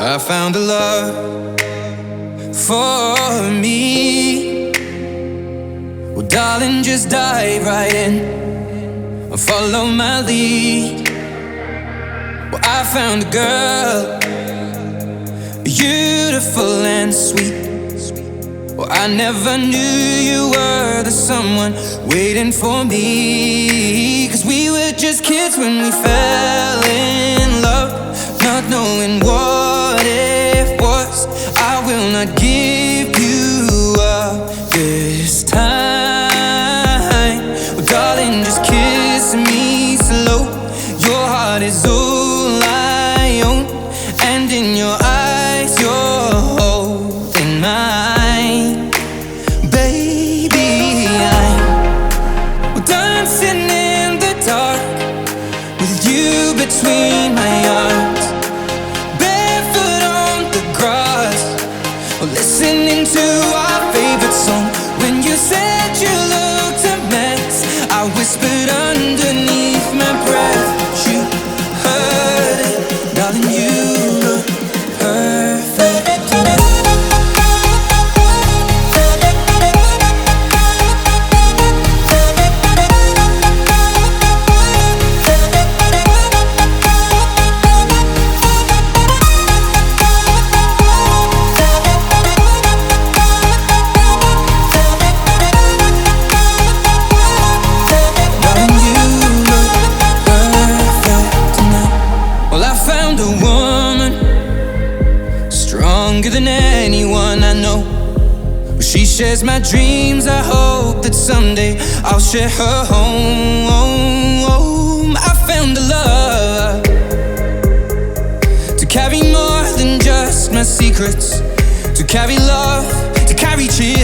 I found a love for me. Well, darling, just dive right in and follow my lead. Well, I found a girl, beautiful and sweet. Well, I never knew you were the someone waiting for me. 'Cause we were just kids when we fell in love, not knowing what it was. I will not give you up this time. Well, darling, just kiss me slow. Your heart is all I own, and in your eyes you're holding mine. Baby, I'm dancing in the dark with you between my arms, barefoot on the grass, listening to our favorite song. When you said you looked a mess, I whispered underneath my breath, but you heard it, darling, you look perfect tonight. Stronger than anyone I know. She shares my dreams. I hope that someday I'll share her home. I found a love to carry more than just my secrets, to carry love, to carry cheer.